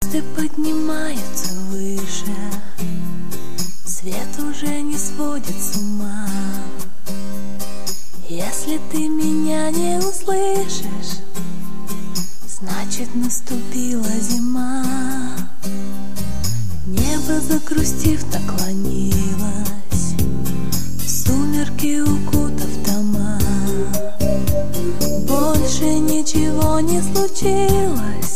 Звезды поднимаются выше, свет уже не сводит с ума. Если ты меня не услышишь, значит наступила зима. Небо, загрустив, наклонилось, в сумерки укутав дома. Больше ничего не случилось,